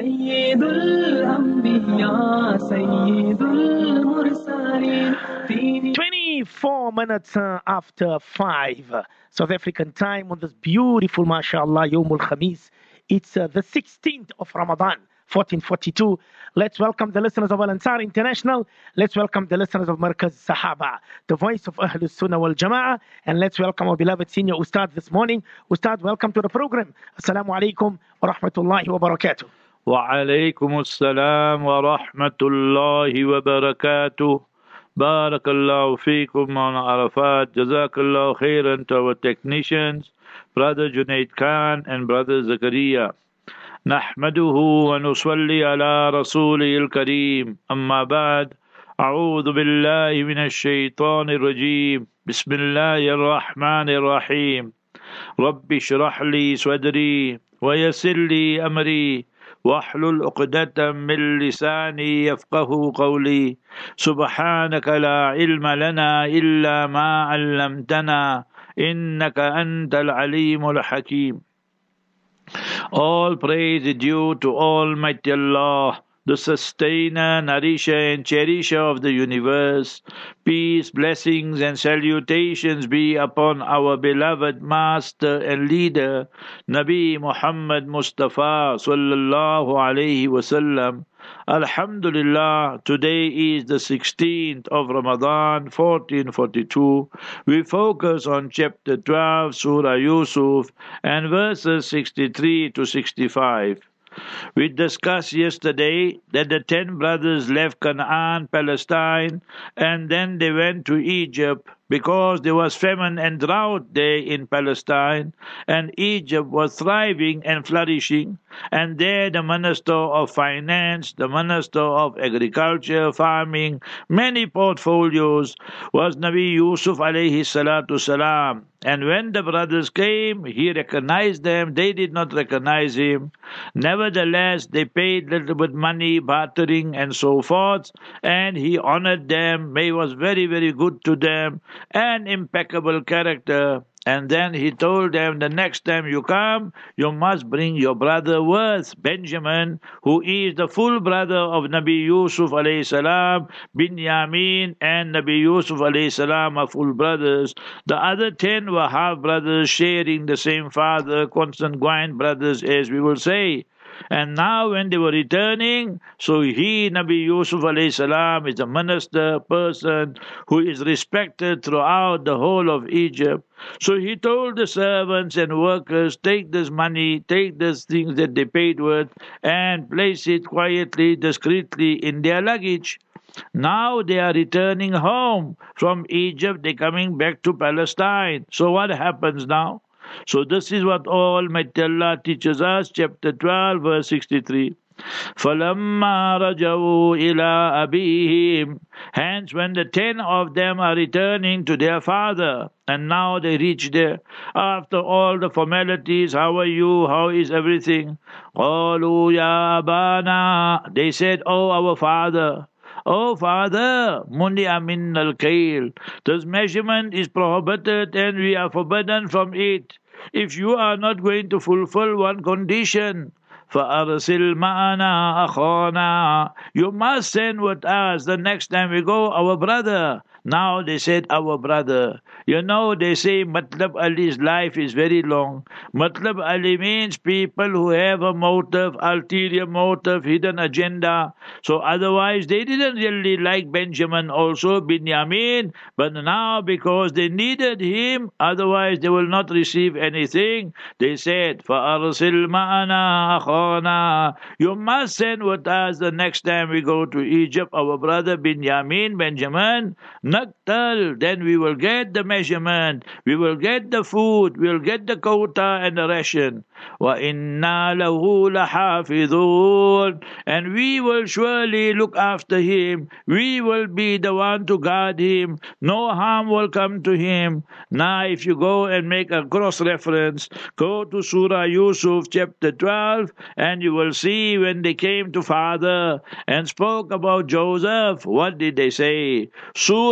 سيد الأنبياء سيد المرسلين 24 minutes after 5 South African time on this beautiful, mashallah, Yawmul Khamis. It's the 16th of Ramadan, 1442. Let's welcome the listeners of Al-Ansar International. Let's welcome the listeners of Markaz Sahaba, the voice of Ahlul Sunnah wal Jama'ah. And let's welcome our beloved senior Ustad this morning. Ustad, welcome to the program. Assalamu alaikum wa rahmatullahi wa barakatuh. Wa alaikum assalam wa rahmatullahi wa barakatuh. Barakallahu feekum on Arafat. Jazakallahu khairan to our technicians, Brother Junaid Khan and Brother Zakaria. نحمده ونصلي على رسوله الكريم أما بعد أعوذ بالله من الشيطان الرجيم بسم الله الرحمن الرحيم رب اشرح لي صدري ويسر لي أمري واحلل عقدة من لساني يفقه قولي سبحانك لا علم لنا إلا ما علمتنا إنك أنت العليم الحكيم. All praise is due to Almighty Allah, the sustainer, nourisher and cherisher of the universe. Peace, blessings and salutations be upon our beloved master and leader, Nabi Muhammad Mustafa sallallahu alayhi wasallam. Alhamdulillah, today is the 16th of Ramadan, 1442. We focus on chapter 12, Surah Yusuf, and verses 63 to 65. We discussed yesterday that the 10 brothers left Canaan, Palestine, and then they went to Egypt because there was famine and drought there in Palestine, and Egypt was thriving and flourishing. And there the Minister of Finance, the Minister of Agriculture, Farming, many portfolios was Nabi Yusuf alayhi salatu salam. And when the brothers came, he recognized them. They did not recognize him. Nevertheless, they paid little bit money, bartering and so forth, and he honored them. He was very, very good to them, an impeccable character. And then he told them, the next time you come, you must bring your brother Worth, Benjamin, who is the full brother of Nabi Yusuf alayhi salam, Binyamin and Nabi Yusuf alayhi salam are full brothers. The other 10 were half brothers sharing the same father, consanguine brothers as we will say. And now when they were returning, so he, Nabi Yusuf alayhi salam, is a minister person who is respected throughout the whole of Egypt. So he told the servants and workers, take this money, take these things that they paid with, and place it quietly, discreetly in their luggage. Now they are returning home from Egypt, they're coming back to Palestine. So what happens now? So this is what Almighty Allah teaches us, chapter 12, verse 63. فَلَمَّا رَجَعُوا إِلَىٰ أَبِيهِمْ. Hence, when the 10 of them are returning to their father, and now they reach there, after all the formalities, how are you, how is everything? قَالُوا يَا أَبَانَا. They said, oh, our father. Oh, father, munia min al-kail. This measurement is prohibited and we are forbidden from it. If you are not going to fulfill one condition, فَأَرْسِلْ مَعَنَا أَخَانَا. You must send with us the next time we go, our brother. Now they said, our brother. You know, they say Matlab Ali's life is very long. Matlab Ali means people who have a motive, ulterior motive, hidden agenda. So otherwise, they didn't really like Benjamin also, Binyamin. But now, because they needed him, otherwise they will not receive anything. They said, فَأَرْسِلْ مَعَنَا أَخَانَا. You must send with us the next time we go to Egypt, our brother Binyamin, Benjamin. Naktal, then we will get the measurement, we will get the food, we will get the quota and the ration. وَإِنَّا لَهُ لَحَافِظُونَ. And we will surely look after him. We will be the one to guard him. No harm will come to him. Now if you go and make a cross-reference, go to Surah Yusuf chapter 12 and you will see when they came to father and spoke about Joseph, what did they say? Surah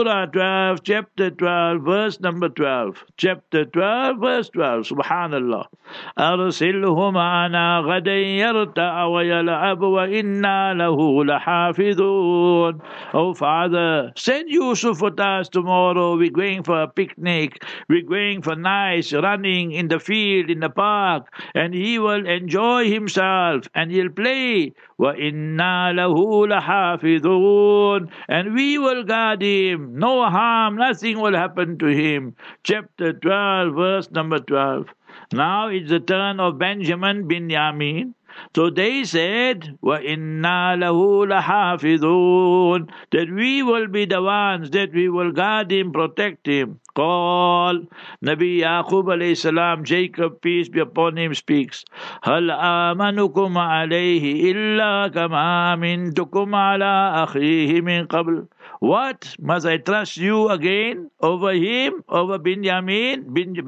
Surah 12, chapter 12, verse number 12. Chapter 12, verse 12. Subhanallah. أرسله معنا غدا يرتع ويلعب وإنا له لحافظون. Oh Father, send Yusuf with us tomorrow. We're going for a picnic. We're going for nice running in the field, in the park, and he will enjoy himself and he'll play. وَإِنَّا لَهُ لَحَافِظُونَ. And we will guard him. No harm, nothing will happen to him. Chapter 12, verse number 12. Now it's the turn of Benjamin bin Yamin. So they said, وَإِنَّا لَهُ لَحَافِظُونَ, that we will be the ones that we will guard him, protect him. Call Nabi Yaqub alayhi salam, Jacob, peace be upon him, speaks. هَلْ آمَنُكُمْ عَلَيْهِ إِلَّا كَمَا أَمِنْتُكُمْ عَلَىٰ أَخِيهِ مِنْ قَبْلِ. What? Must I trust you again over him, over Benjamin?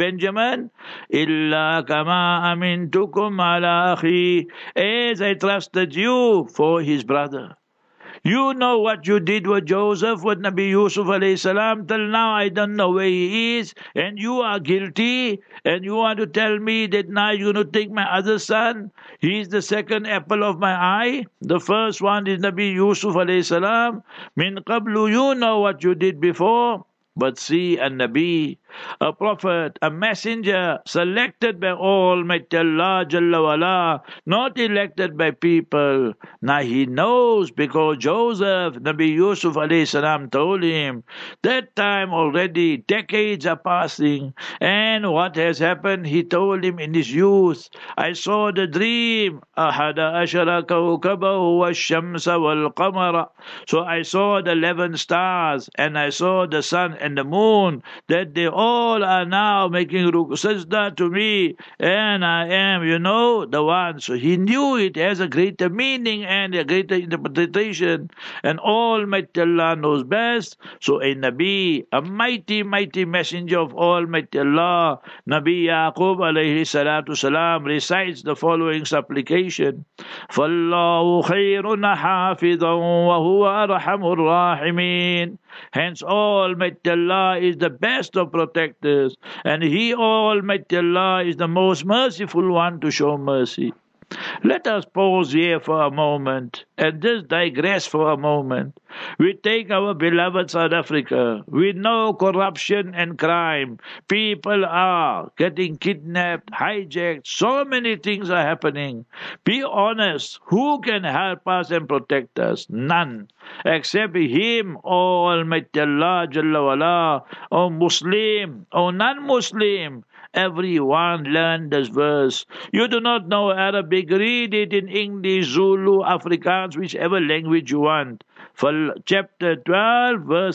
إِلَّا كَمَا أَمِنْتُكُمْ عَلَىٰ أَخِيهِ, as I trusted you for his brother. You know what you did with Joseph, with Nabi Yusuf alayhi salam. Till now I don't know where he is, and you are guilty, and you want to tell me that now you're going to take my other son? He's the second apple of my eye. The first one is Nabi Yusuf alayhi salam. Min qablu, you know what you did before. But see, a Nabi, a prophet, a messenger, selected by Almighty Allah Jalla wala, not elected by people. Now he knows, because Joseph, Nabi Yusuf alayhi salam, told him, that time already, decades are passing, and what has happened, he told him in his youth, I saw the dream, ahada ashara kawkabahu wash-shamsa wal-qamara. So I saw the 11 stars, and I saw the sun and the moon, that they all are now making sajda to me, and I am, the one. So he knew it has a greater meaning and a greater interpretation, and Almighty Allah knows best. So a Nabi, a mighty, mighty messenger of Almighty Allah, Nabi Yaqub alayhi salatu salam, recites the following supplication. فَاللَّهُ خَيْرٌ حَافِظًا وَهُوَ أَرْحَمُ الرَّاحِمِينَ. Hence Almighty Allah is the best of protectors, and He, Almighty Allah, is the most merciful one to show mercy. Let us pause here for a moment and just digress for a moment. We take our beloved South Africa with no corruption and crime. People are getting kidnapped, hijacked. So many things are happening. Be honest. Who can help us and protect us? None. Except Him, Almighty Allah Jalla wala. O Muslim, O non-Muslim, everyone learn this verse. You do not know Arabic, read it in English, Zulu, Afrikaans, whichever language you want. For chapter 12, verse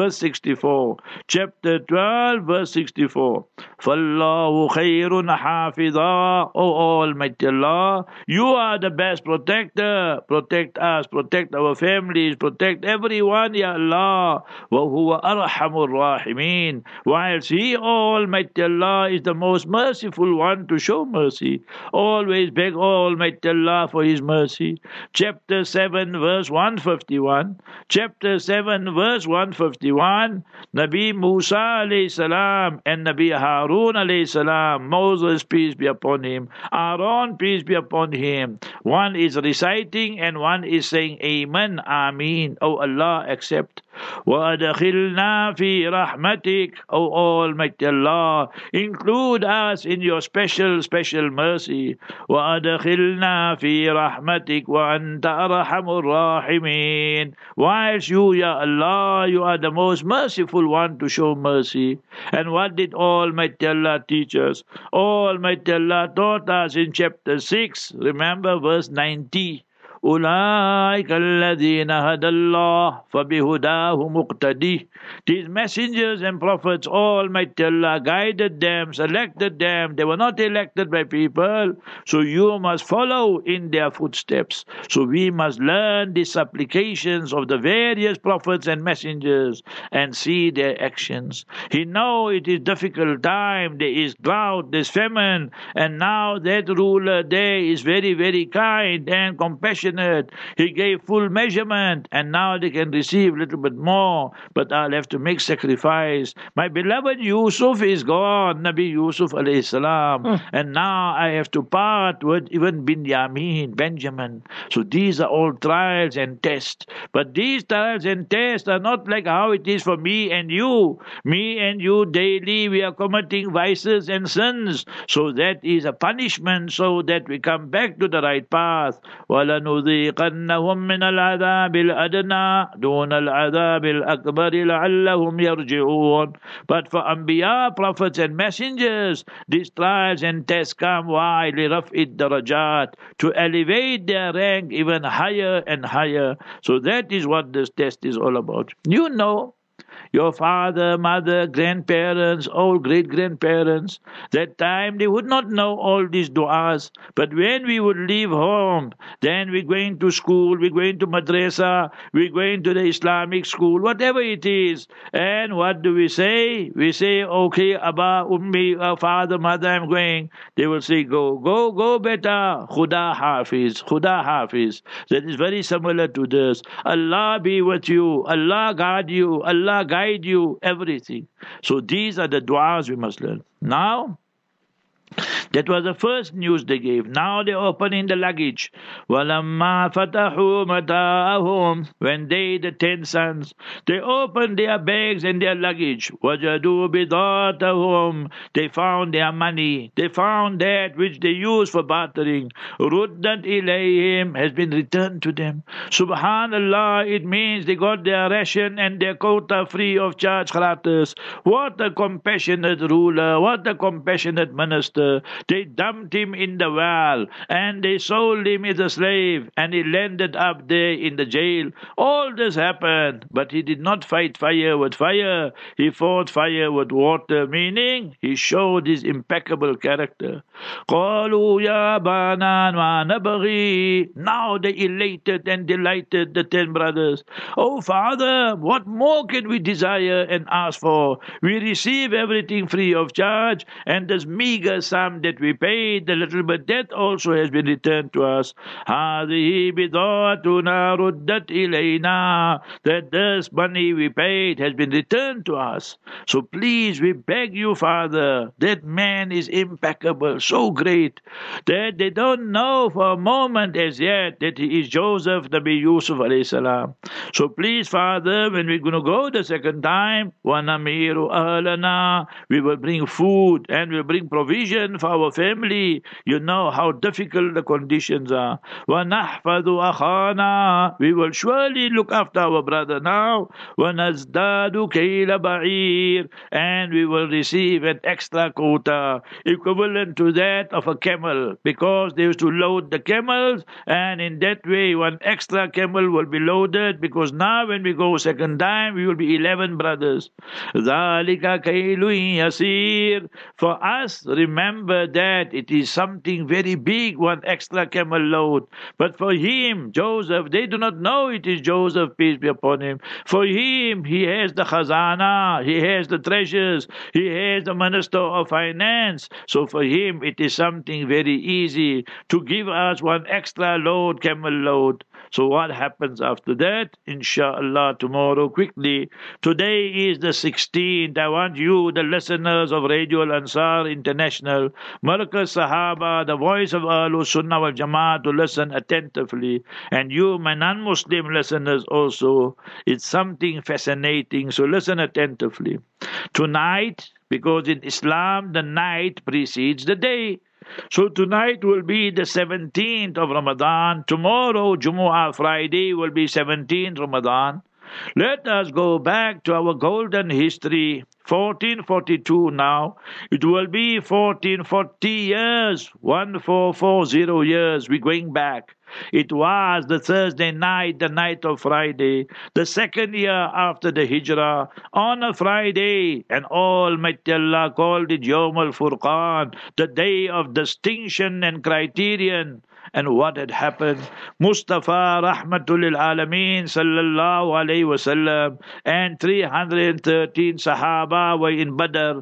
64. Chapter 12, verse 64. فَاللَّهُ خَيْرٌ حَافِظًا. O Almighty Allah, you are the best protector. Protect us, protect our families, protect everyone, Ya Allah. وَهُوَ أَرْحَمُ الرَّاحِمِينَ. Whilst He, Almighty Allah, is the most merciful one to show mercy. Always beg Almighty Allah for His mercy. Chapter 7, verse 151. Chapter 7, verse 151. Nabi Musa alayhi salam and Nabi Harun alayhi salam, Moses, peace be upon him, Aaron, peace be upon him. One is reciting and one is saying Amen, Ameen. Oh Allah, accept. وَأَدْخِلْنَا فِي رَحْمَتِكَ. O Almighty Allah, include us in your special, special mercy. وَأَدْخِلْنَا فِي رَحْمَتِكَ وَأَنْتَ أَرْحَمُ الرَّاحِمِينَ. Whilst you, Ya Allah, you are the most merciful one to show mercy. And what did Almighty Allah teach us? Almighty Allah taught us in chapter 6, remember verse 90. أولئك الذين هدى الله فبهداه مقتدي. These messengers and prophets, Almighty Allah guided them, selected them. They were not elected by people. So you must follow in their footsteps. So we must learn the supplications of the various prophets and messengers and see their actions. He knows it is difficult time. There is drought, there is famine. And now that ruler there is very, very kind and compassionate proportionate. He gave full measurement, and now they can receive a little bit more, but I'll have to make sacrifice. My beloved Yusuf is gone, Nabi Yusuf alayhi salam, and now I have to part with even Benjamin. So these are all trials and tests. But these trials and tests are not like how it is for me and you. Me and you daily we are committing vices and sins. So that is a punishment so that we come back to the right path. وَلَنُذِيقَنَّهُم مِّنَ الْعَذَابِ الْأَدْنَى دُونَ الْعَذَابِ الْأَكْبَرِ لَعَلَّهُمْ يَرْجِعُونَ. But for Anbiya, prophets and messengers, these trials and tests come why? لِرَفْءِ الدَّرَجَاتِ, to elevate their rank even higher and higher. So that is what this test is all about. You know, your father, mother, grandparents, all great-grandparents, that time they would not know all these du'as. But when we would leave home, then we're going to school, we're going to madrasa, we're going to the Islamic school, whatever it is. And what do we say? We say, okay, Abba, Ummi, father, mother, I'm going. They will say, go, beta. Khuda Hafiz, Khuda Hafiz. That is very similar to this. Allah be with you, Allah guide you, Allah guide you, everything. So these are the du'as we must learn. Now, that was the first news they gave. Now they're opening the luggage. وَلَمَّا فَتَحُوا مَتَاعَهُمْ, when they, the 10 sons, they opened their bags and their luggage. وَجَدُوا بِضَاعَتَهُمْ, they found their money. They found that which they used for bartering. رُدَّتْ إِلَيْهِمْ, has been returned to them. Subhanallah, it means they got their ration and their quota free of charge. Khalas. What a compassionate ruler, what a compassionate minister. They dumped him in the well and they sold him as a slave and he landed up there in the jail. All this happened, but he did not fight fire with fire. He fought fire with water, meaning he showed his impeccable character. قَالُوا يَا بَانَا مَا نَبْغِي, now they elated and delighted, the 10 brothers. Oh father, what more can we desire and ask for? We receive everything free of charge, and this meager sum that we paid, the little bit that also has been returned to us. هَذِهِ بِضَاعَتُنَا رُدَّتْ إِلَيْنَا, that this money we paid has been returned to us. So please, we beg you, Father, that man is impeccable, so great, that they don't know for a moment as yet that he is Joseph, Nabi Yusuf alayhi salam. So please, Father, when we're going to go the second time, وَنَمِيرُ أَهْلَنَا, we will bring food and we'll bring provision for our family. You know how difficult the conditions are. وَنَحْفَظُ أَخَانَا, we will surely look after our brother now. وَنَزْدَادُ كَيْلَ بَعِيرٍ, and we will receive an extra quota equivalent to that of a camel, because they used to load the camels, and in that way one extra camel will be loaded, because now when we go second time we will be 11 brothers. ذَلِكَ كَيْلٌ يَسِيرٌ, for us, remember that it is something very big, one extra camel load. But for him, Joseph, they do not know it is Joseph, peace be upon him. For him, he has the khazana, he has the treasures, he has the minister of finance. So for him, it is something very easy to give us one extra load, camel load. So what happens after that? Inshallah, tomorrow, quickly. Today is the 16th. I want you, the listeners of Radio Al-Ansar International, Markaz Sahaba, the voice of Ahlul Sunnah wal Jama'at, to listen attentively. And you, my non-Muslim listeners also, it's something fascinating. So listen attentively. Tonight, because in Islam, the night precedes the day. So tonight will be the 17th of Ramadan. Tomorrow, Jumu'ah, Friday, will be 17th Ramadan. Let us go back to our golden history. 1442 now. It will be 1440 years. 1440 years. We're going back. It was the Thursday night, the night of Friday, the second year after the Hijrah, on a Friday, and Almighty Allah called it Yawm al-Furqan, the day of distinction and criterion. and what had happened. Mustafa Rahmatul Alameen Sallallahu Alaihi Wasallam and 313 Sahaba were in Badr,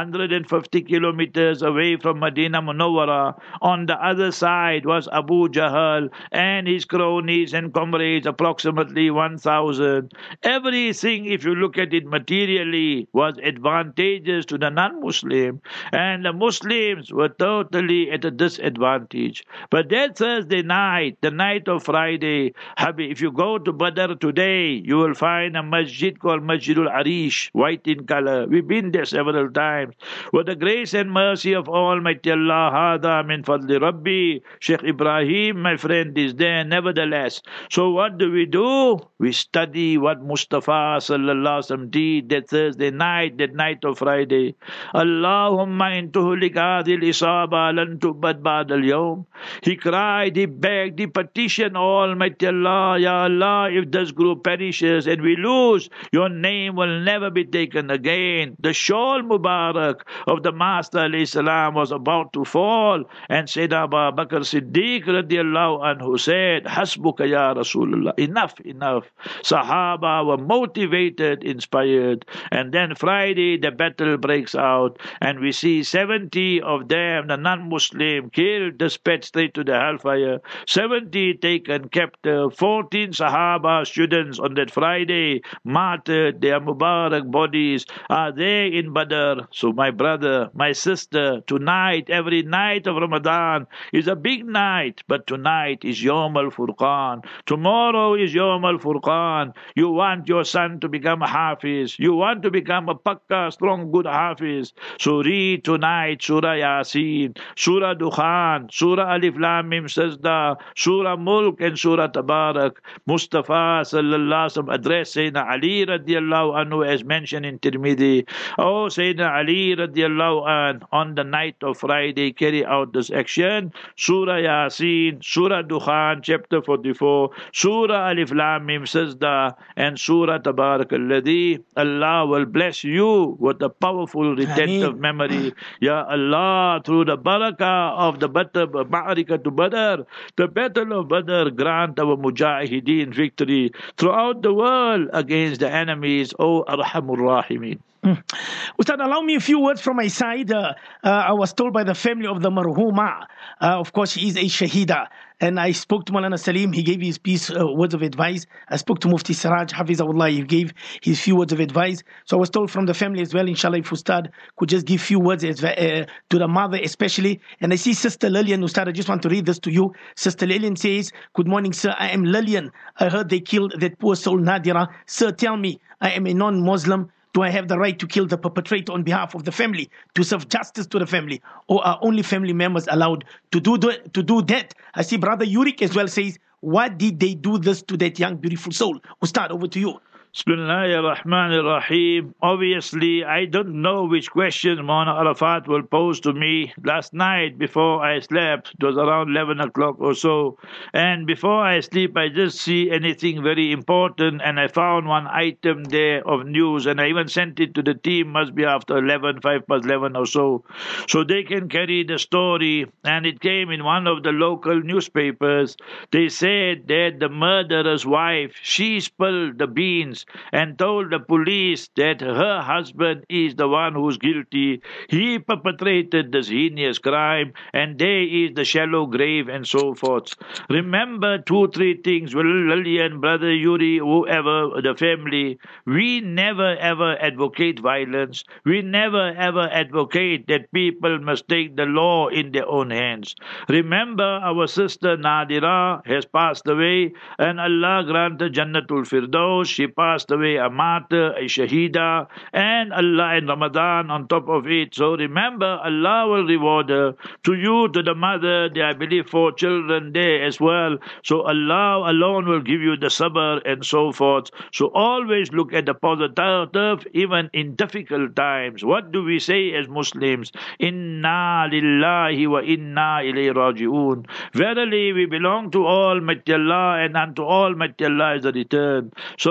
150 kilometers away from Medina Munawwara. On the other side was Abu Jahl and his cronies and comrades, approximately 1,000. Everything, if you look at it materially, was advantageous to the non-Muslim, and the Muslims were totally at a disadvantage. But that Thursday night, the night of Friday, if you go to Badr today, you will find a masjid called Masjidul Arish, white in color. We've been there several times. With the grace and mercy of Almighty Allah, hada min fadli Rabbi, Sheikh Ibrahim, my friend, is there nevertheless. So what do? We study what Mustafa sallallahu alaihi wasallam did that Thursday night, that night of Friday. Allahumma in tuhlik hadhihi al-isaba lan tu'bad ba'da al-yawm. He cried, he begged, he petitioned Almighty Allah, Ya Allah, if this group perishes and we lose, your name will never be taken again. The shawl Mubarak of the Master alayhi salam was about to fall, and Sayyidina Abu Bakr Siddiq radiallahu anhu said, Hasbuka ya Rasulullah. Enough. Sahaba were motivated, inspired. And then Friday, the battle breaks out, and we see 70 of them, the non-Muslim, killed, dispatched straight to the hellfire. 70 taken captive. 14 Sahaba students on that Friday martyred. Their Mubarak bodies are there in Badr. So my brother, my sister, tonight, every night of Ramadan is a big night, but tonight is Yawm al-Furqan. Tomorrow is Yawm al-Furqan. You want your son to become a Hafiz. You want to become a Pakka, strong, good Hafiz. So read tonight Surah Yasin, Surah Dukhan, Surah Alif Lam Mim Sajda, Surah Mulk and Surah Tabarak. Mustafa sallallahu alaihi wasallam addressed Sayyidina Ali radiallahu anhu as mentioned in Tirmidhi. Oh, Sayyidina Ali radiallahu anhu, on the night of Friday, carry out this action. Surah Yasin, Surah Dukhan, chapter 44, Surah Alif Lam Mim Sajda, and Surah Tabarak alladhi. Allah will bless you with a powerful retentive memory. Ya Allah, through the barakah of the Ma'arika to Badr, the battle of Badr, grant our Mujahideen victory throughout the world against the enemies, O Arhamur Rahimin. Ustad, allow me a few words from my side. I was told by the family of the marhuma, of course, she is a shahida. And I spoke to Maulana Salim, he gave his words of advice. I spoke to Mufti Siraj, Hafizahullah, he gave his few words of advice. So I was told from the family as well, inshallah, if Ustad could just give few words to the mother especially. And I see Sister Lillian, Ustad, I just want to read this to you. Sister Lillian says, good morning, sir, I am Lillian. I heard they killed that poor soul Nadira. Sir, tell me, I am a non-Muslim. Do I have the right to kill the perpetrator on behalf of the family, to serve justice to the family? Or are only family members allowed to do that? I see Brother Yurik as well says, what did they do this to that young, beautiful soul? Ustad, over to you. Bismillahir Rahmanir Rahim. Obviously, I don't know which question Maulana Arafat will pose to me. Last night, before I slept, it was around 11 o'clock or so. And before I sleep, I just see anything very important. And I found one item there of news. And I even sent it to the team, must be after 11, 5 past 11 or so. So they can carry the story. And it came in one of the local newspapers. They said that the murderer's wife, she spilled the beans and told the police that her husband is the one who's guilty. He perpetrated this heinous crime, and there is the shallow grave and so forth. Remember 2-3 things, Lillian, Brother Yuri, whoever, the family. We never ever advocate violence. We never ever advocate that people must take the law in their own hands. Remember our sister Nadira has passed away, and Allah granted Jannatul Firdaus. She passed away a martyr, a shahida, and Allah and Ramadan on top of it. So remember, Allah will reward her. To you, to the mother, there I believe 4 children there as well. So Allah alone will give you the sabr and so forth. So always look at the positive, even in difficult times. What do we say as Muslims? Inna lillahi wa inna ilayhi raji'un. Verily, we belong to Almighty Allah, and unto Almighty Allah is the return. So remember,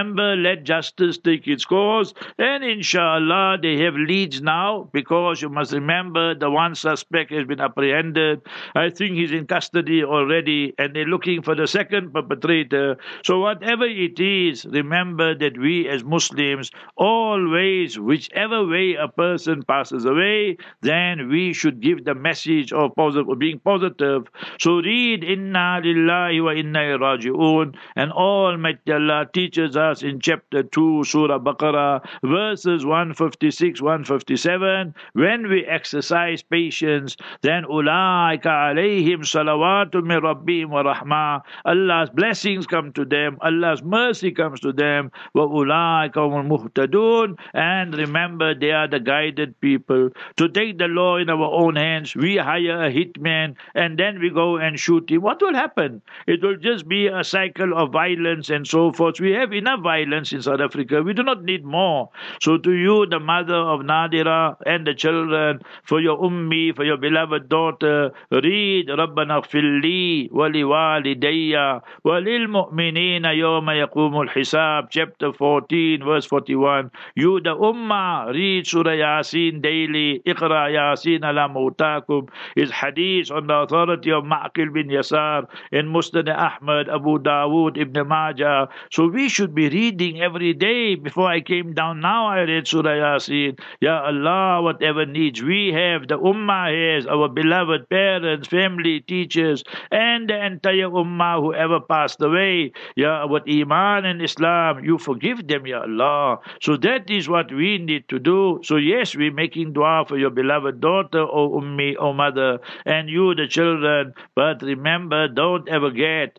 remember, let justice take its course. And inshallah, they have leads now, because you must remember the one suspect has been apprehended. I think he's in custody already, and they're looking for the second perpetrator. So whatever it is, remember that we as Muslims always, whichever way a person passes away, then we should give the message of being positive. So read Inna Lillahi wa Inna Ilaihi Raji'un, and Almighty Allah teaches us in chapter 2, Surah Baqarah, verses 156, 157, when we exercise patience, then ulaika alayhim salawatu min rabbihim wa rahmah, Allah's blessings come to them, Allah's mercy comes to them, wa ulaika humul muhtadun, and remember, they are the guided people. To take the law in our own hands, we hire a hitman, and then we go and shoot him. What will happen? It will just be a cycle of violence and so forth. We have enough violence in South Africa. We do not need more. So to you, the mother of Nadira, and the children, for your ummi, for your beloved daughter, read Rabbana Filli wali walidayya walil mu'minina yawma yaqumul hisab, chapter 14, verse 41. You, the ummah, read Surah Yasin daily. Iqra Yasin ala mawtakum is hadith on the authority of Ma'qil bin Yasar in Musnad Ahmad, Abu Dawood, Ibn Majah. So we should be reading every day. Before I came down now, I read Surah Yasin. Ya Allah, whatever needs we have, the ummah has, our beloved parents, family, teachers, and the entire ummah, whoever passed away, Ya, what Iman and Islam, you forgive them, Ya Allah. So that is what we need to do. So yes, we're making dua for your beloved daughter, O Ummi, O mother, and you, the children. But remember, don't ever get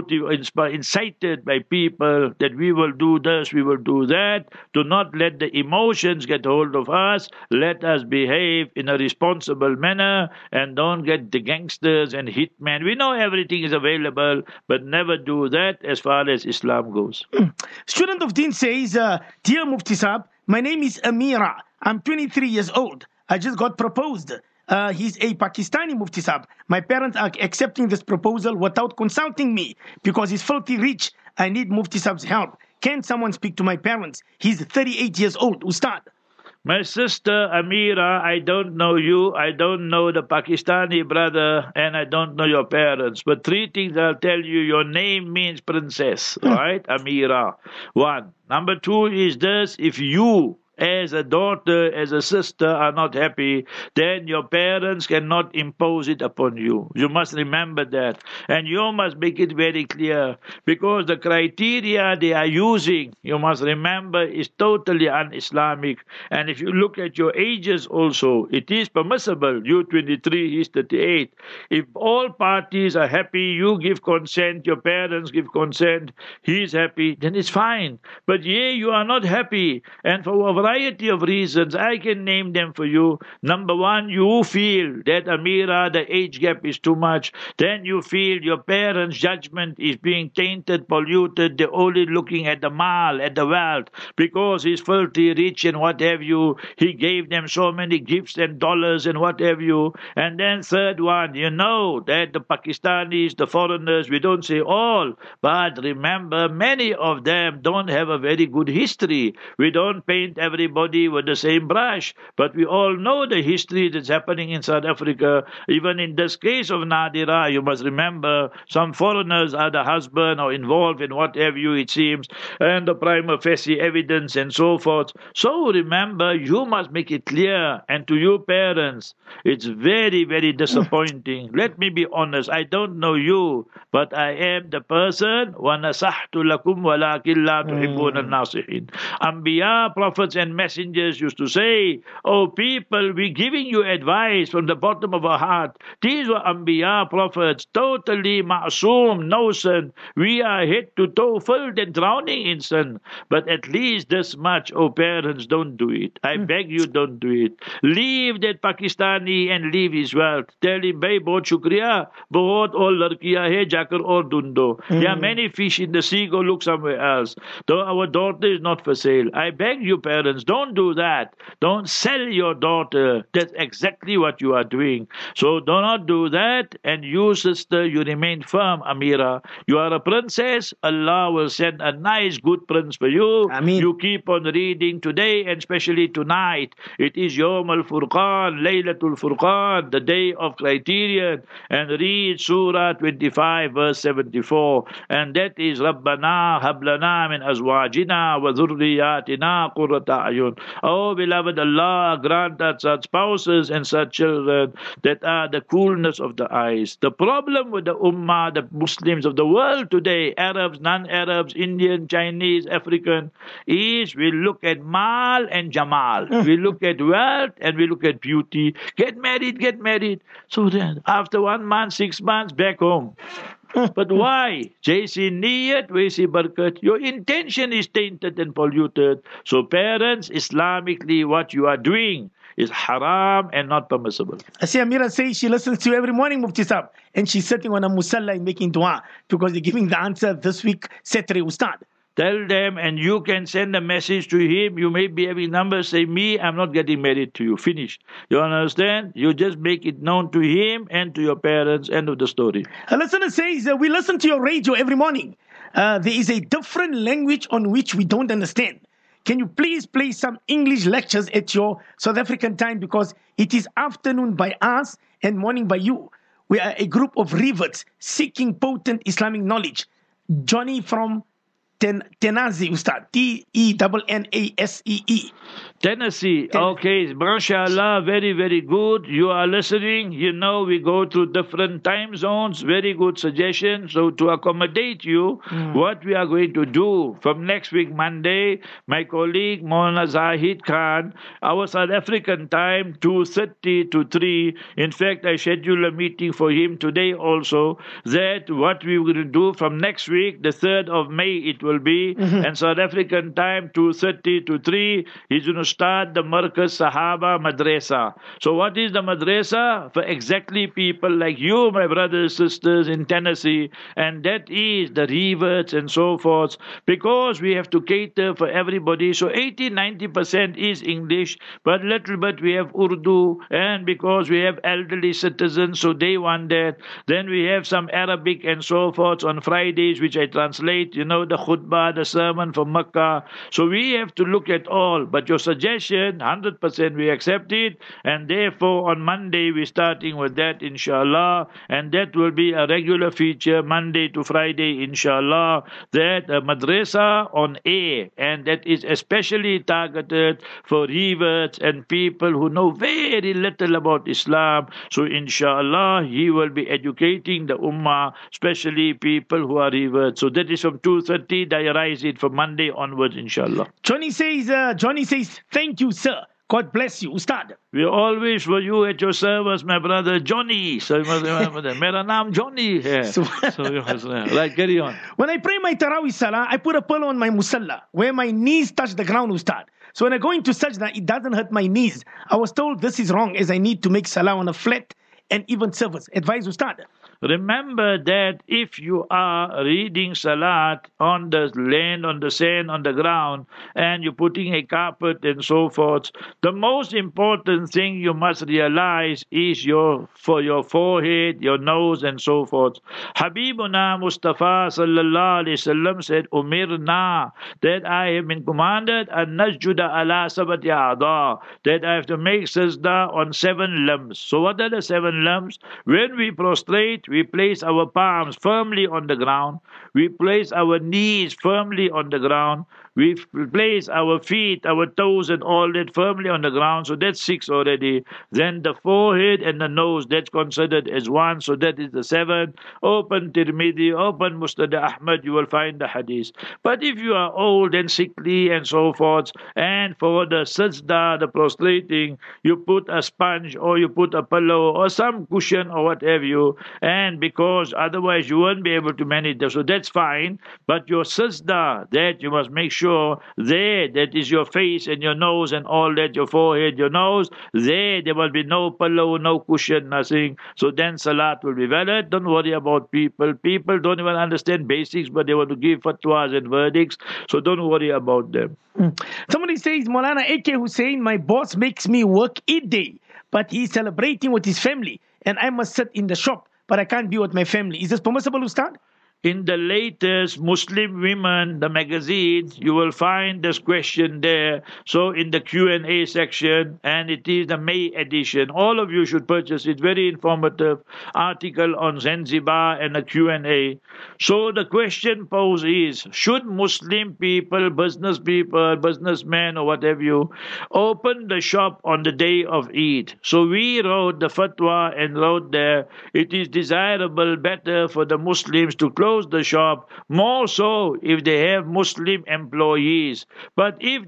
incited by people that we will do this, we will do that. Do not let the emotions get hold of us. Let us behave in a responsible manner, and don't get the gangsters and hitmen. We know everything is available, but never do that as far as Islam goes. Student of Deen says, Dear Mufti Saab, my name is Amira. I'm 23 years old. I just got proposed. He's a Pakistani Mufti Saab. My parents are accepting this proposal without consulting me because he's filthy rich. I need Mufti Saab's help. Can someone speak to my parents? He's 38 years old. Ustad. My sister Amira, I don't know you, I don't know the Pakistani brother, and I don't know your parents. But three things I'll tell you. Your name means princess, right? Amira. One. Number two is this: if you, as a daughter, as a sister, are not happy, then your parents cannot impose it upon you. You must remember that. And you must make it very clear, because the criteria they are using, you must remember, is totally un-Islamic. And if you look at your ages also, it is permissible. You 23, he's 38. If all parties are happy, you give consent, your parents give consent, he's happy, then it's fine. But you are not happy, and for a variety of reasons, I can name them for you. Number one, you feel that Amira, the age gap is too much. Then you feel your parents' judgment is being tainted, polluted. They're only looking at the mal, at the wealth, because he's filthy rich and what have you. He gave them so many gifts and dollars and what have you. And then third one, you know that the Pakistanis, the foreigners, we don't say all, but remember, many of them don't have a very good history. We don't paint everybody with the same brush, but we all know the history that's happening in South Africa. Even in this case of Nadira, you must remember, some foreigners are the husband or involved in what have you, it seems, and the prima facie evidence and so forth. So remember, you must make it clear, and to you parents, it's very, very disappointing. Let me be honest, I don't know you, but I am the person, وَنَصَحْتُ لَكُمْ وَلَكِنْ لَا تُحِبُّونَ النَّاصِحِينَ. Anbiya, prophets and messengers used to say, oh people, we're giving you advice from the bottom of our heart. These were Anbiya, prophets, totally ma'soom, no sin. We are head to toe filled and drowning in sin. But at least this much, oh parents, don't do it. I beg you, don't do it. Leave that Pakistani and leave his wealth. Tell him, bhai, bahut shukriya, bahut aur ladkiyan hai, jakar aur dundo. There are many fish in the sea, go look somewhere else. Though our daughter is not for sale. I beg you parents, parents. Don't do that. Don't sell your daughter. That's exactly what you are doing. So do not do that. And you, sister, you remain firm, Amira. You are a princess. Allah will send a nice, good prince for you. Ameen. You keep on reading today and especially tonight. It is Yawm al-Furqan, Laylatul Furqan, the day of criterion. And read Surah 25, verse 74. And that is Rabbana hablana min azwajina wa dhurriyatina qurrata ayun. Oh, beloved Allah, grant us such spouses and such children that are the coolness of the eyes. The problem with the Ummah, the Muslims of the world today, Arabs, non-Arabs, Indian, Chinese, African, is we look at mal and jamal. We look at wealth and we look at beauty. Get married, get married. So then, after 1 month, 6 months, back home. But why? Jaisi niyat, waisi barakat. Your intention is tainted and polluted. So parents, Islamically, what you are doing is haram and not permissible. I see Amira say she listens to you every morning, Mufti Saab, and she's sitting on a musalla and making dua because they're giving the answer this week, Saturday, Ustad. Tell them, and you can send a message to him. You may be having numbers, say, me, I'm not getting married to you. Finish. You understand? You just make it known to him and to your parents. End of the story. A listener says, we listen to your radio every morning. There is a different language on which we don't understand. Can you please play some English lectures at your South African time because it is afternoon by us and morning by you. We are a group of reverts seeking potent Islamic knowledge. Johnny from Tennessee, Ustad. Tennasee. Tennessee. Okay, mashallah, very, very good. You are listening. You know, we go through different time zones. Very good suggestion. So to accommodate you, what we are going to do from next week, Monday, my colleague, Maulana Zahid Khan, our South African time, 2:30 to 3. In fact, I schedule a meeting for him today also, that what we will do from next week, the 3rd of May, it will be, and South African time, 2:30 to 3, he's going to start the Markaz Sahaba Madrasa. So what is the madrasa? For exactly people like you, my brothers, sisters in Tennessee, and that is the reverts and so forth, because we have to cater for everybody. So 80-90% is English, but little bit we have Urdu, and because we have elderly citizens, so they want that. Then we have some Arabic and so forth on Fridays, which I translate, you know, the khutbah, the sermon from Makkah. So we have to look at all, but your suggestion, 100% we accept it, and therefore on Monday we're starting with that, inshallah, and that will be a regular feature, Monday to Friday, inshallah, that madrasa on air, and that is especially targeted for reverts and people who know very little about Islam. So inshallah, he will be educating the ummah, especially people who are reverts. So that is from 2:30, diarize it from Monday onwards, inshallah. Johnny says, thank you, sir. God bless you, Ustad. We always for you at your service, my brother Johnny. So you must remember that. Mera naam Johnny. Yeah. So you must remember. Right, carry on. When I pray my Tarawih Salah, I put a pillow on my musalla where my knees touch the ground, Ustad. So when I go into sajda, it doesn't hurt my knees. I was told this is wrong as I need to make salah on a flat and even surface. Advise, Ustad. Remember that if you are reading Salat on the land, on the sand, on the ground, and you're putting a carpet and so forth, the most important thing you must realize is for your forehead, your nose, and so forth. Habibuna Mustafa sallallahu alaihi wasallam said, Umirna, that I have been commanded, an najjuda ala sabati a'da, that I have to make sajda on 7 limbs. So what are the 7 limbs? When we prostrate, we place our palms firmly on the ground. We place our knees firmly on the ground. We place our feet, our toes and all that firmly on the ground. So that's 6 already. Then the forehead and the nose, that's considered as 1. So that is the 7. Open Tirmidhi, open Musnad Ahmad, you will find the hadith. But if you are old and sickly and so forth, and for the sajda, the prostrating, you put a sponge or you put a pillow or some cushion or what have you, and because otherwise you won't be able to manage that. So that's fine. But your sajda, that you must make sure sure that is your face and your nose and all that, your forehead, your nose, there will be no pillow, no cushion, nothing. So then salat will be valid. Don't worry about people. People don't even understand basics, but they want to give fatwas and verdicts. So don't worry about them. Somebody says, Maulana A.K. Hussein, my boss makes me work Eid day, but he's celebrating with his family, and I must sit in the shop, but I can't be with my family. Is this permissible, Ustad? In the latest Muslim Women, the magazine, you will find this question there. So in the Q&A section, and it is the May edition. All of you should purchase it. Very informative article on Zanzibar and a Q&A. So the question posed is, should Muslim people, businessmen or whatever you, open the shop on the day of Eid? So we wrote the fatwa and wrote there, it is desirable, better for the Muslims to close the shop, more so if they have Muslim employees. But if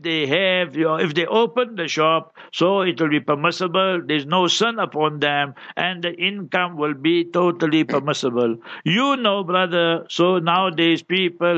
they open the shop, so it will be permissible. There's no sin upon them, and the income will be totally permissible. You know, brother. So nowadays people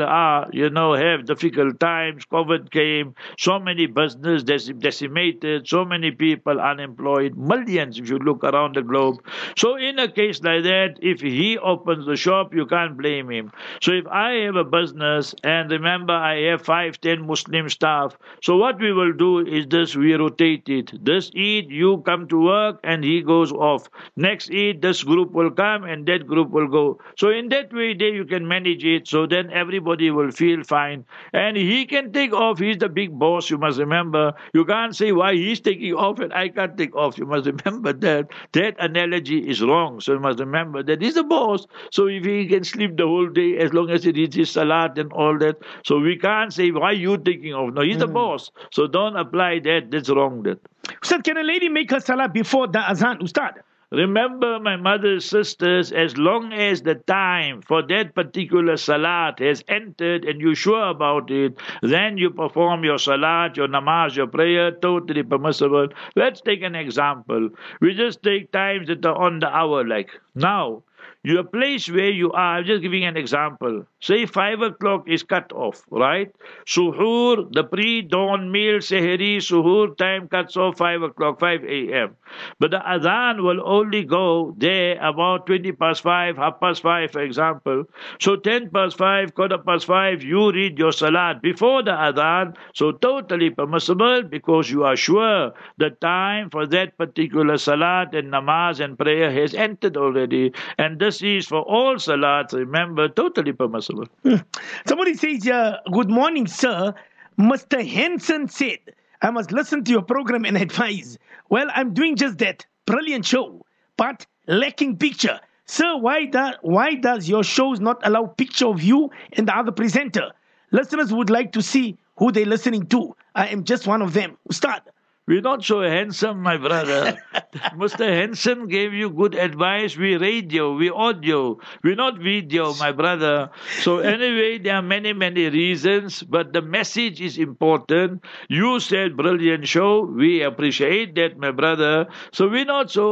have difficult times. COVID came, so many business decimated, so many people unemployed, millions if you look around the globe. So in a case like that, if he opens the shop, you can't blame him. So if I have a business, and remember I have 5-10 Muslim staff, so what we will do is this, we rotate it. This Eid you come to work and he goes off. Next Eid this group will come and that group will go. So in that way there you can manage it, so then everybody will feel fine. And he can take off, he's the big boss, you must remember. You can't say why he's taking off and I can't take off. You must remember that. That analogy is wrong. So you must remember that he's the boss. So if he can sleep the whole day, as long as he reaches salat and all that. So we can't say, why are you taking off? No, he's the boss. So don't apply that. That's wrong. That. Ustad, can a lady make her salat before the azan, Ustad? Remember, my mother's sisters, as long as the time for that particular salat has entered and you're sure about it, then you perform your salat, your namaz, your prayer, totally permissible. Let's take an example. We just take times that are on the hour, like now. Your place where you are, I'm just giving an example. Say 5 o'clock is cut off, right? Suhoor, the pre-dawn meal, sehri, suhoor time cuts off 5 o'clock, 5 a.m. But the adhan will only go there about 20 past 5, half past 5, for example. So 10 past 5, quarter past 5, you read your salat before the adhan. So totally permissible because you are sure the time for that particular salat and namaz and prayer has entered already. And this is for all salats, remember, totally permissible. Somebody says, good morning, sir. Mr. Henson said, I must listen to your program and advise. Well, I'm doing just that. Brilliant show, but lacking picture. Sir, why does your shows not allow picture of you and the other presenter? Listeners would like to see who they're listening to. I am just one of them. Ustad. We're not so handsome, my brother. Mr. Henson gave you good advice. We radio, we audio. We're not video, my brother. So anyway, there are many, many reasons, but the message is important. You said brilliant show. We appreciate that, my brother. So we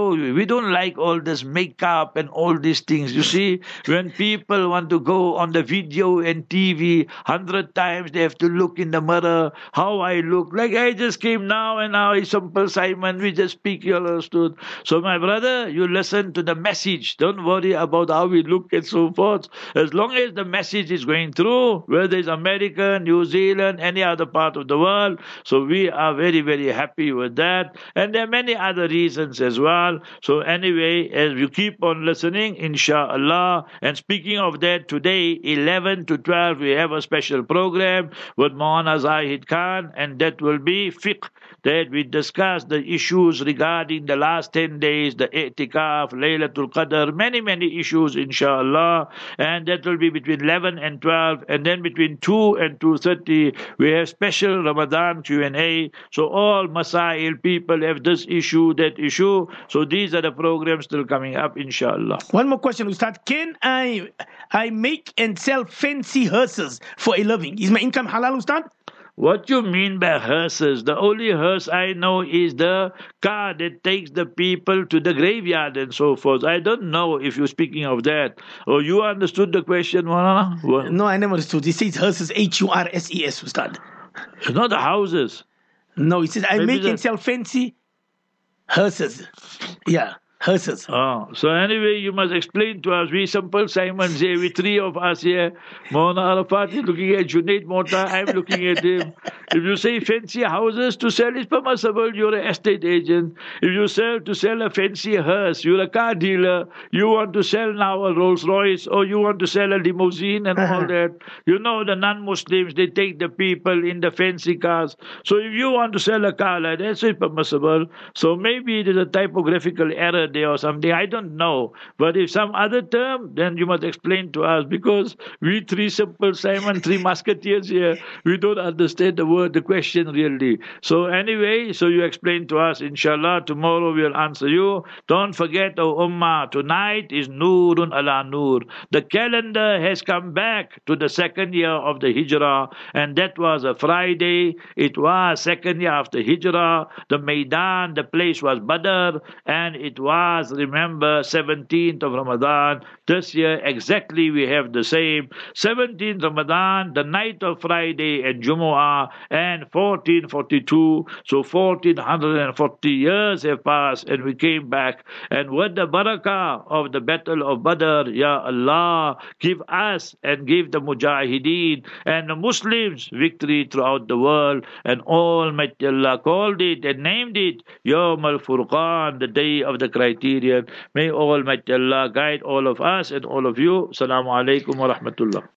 don't like all this makeup and all these things. You see, when people want to go on the video and TV 100 times, they have to look in the mirror, how I look. Like I just came now and now is Simple Simon, we just speak, you understood. So my brother, you listen to the message. Don't worry about how we look and so forth. As long as the message is going through, whether it's America, New Zealand, any other part of the world, so we are very, very happy with that. And there are many other reasons as well. So anyway, as you keep on listening, inshallah. And speaking of that, today, 11 to 12, we have a special program with Maulana Zahid Khan, and that will be fiqh. That we discuss the issues regarding the last 10 days, the i'tikaf, Laylatul Qadr, many, many issues, inshallah. And that will be between 11 and 12. And then between 2 and 2:30, we have special Ramadan Q&A. So all Masail people have this issue, that issue. So these are the programs still coming up, inshallah. One more question, Ustad. Can I make and sell fancy hearses for a living? Is my income halal, Ustad? What you mean by hearses? The only hearse I know is the car that takes the people to the graveyard and so forth. I don't know if you're speaking of that. Or you understood the question, Maulana? No, I never understood. He says hearses, H-U-R-S-E-S, Ustad. Not the houses. No, he says, I Maybe make and sell fancy hearses. Yeah, hearses. Oh, so anyway, you must explain to us. We simple Simons here, we three of us here. Maulana Arafat is looking at Junaid Mota, I'm looking at him. If you say fancy houses to sell is permissible, you're an estate agent. If you to sell a fancy hearse, you're a car dealer. You want to sell now a Rolls Royce, or you want to sell a limousine and all that. You know the non-Muslims, they take the people in the fancy cars. So if you want to sell a car like that, it's permissible. So maybe there's a typographical error there or something. I don't know. But if some other term, then you must explain to us, because we three simple Simon, three musketeers here, we don't understand the question really. So anyway, so you explain to us, inshallah, tomorrow we'll answer you. Don't forget, O Ummah, tonight is Noorun ala Noor. The calendar has come back to the second year of the Hijrah, and that was a Friday. It was second year after Hijrah. The Maidan, the place was Badr, and it was, remember, 17th of Ramadan. This year exactly we have the same. 17th Ramadan, the night of Friday and Jumu'ah, and 1442. So 1440 years have passed, and we came back. And with the barakah of the battle of Badr, Ya Allah, give us and give the Mujahideen and the Muslims victory throughout the world. And Almighty Allah called it and named it Yawm al-Furqan, the day of the criterion. May Almighty Allah guide all of us and all of you. Assalamu alaikum wa rahmatullah.